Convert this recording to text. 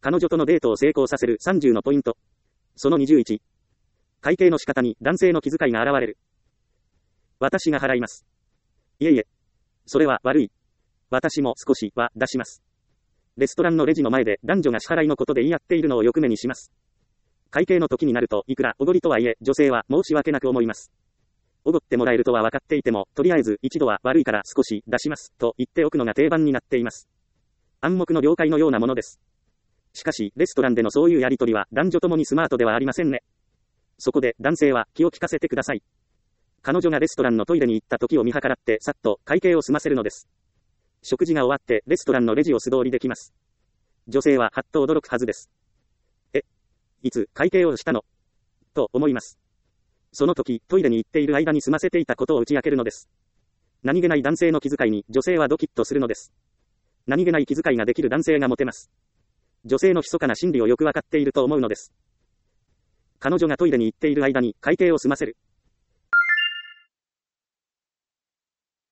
彼女とのデートを成功させる30のポイント。その21。会計の仕方に男性の気遣いが現れる。私が払います。いえいえ。それは悪い。私も少しは出します。レストランのレジの前で男女が支払いのことで言い合っているのをよく目にします。会計の時になるといくらおごりとはいえ女性は申し訳なく思います。おごってもらえるとは分かっていても、とりあえず一度は悪いから少し出しますと言っておくのが定番になっています。暗黙の了解のようなものです。しかし、レストランでのそういうやりとりは男女ともにスマートではありませんね。そこで男性は気を利かせてください。彼女がレストランのトイレに行った時を見計らってさっと会計を済ませるのです。食事が終わってレストランのレジを素通りできます。女性ははっと驚くはずです。いつ会計をしたのと思います。その時、トイレに行っている間に済ませていたことを打ち明けるのです。何気ない男性の気遣いに女性はドキッとするのです。何気ない気遣いができる男性がモテます。女性の密かな心理をよくわかっていると思うのです。彼女がトイレに行っている間に会計を済ませる。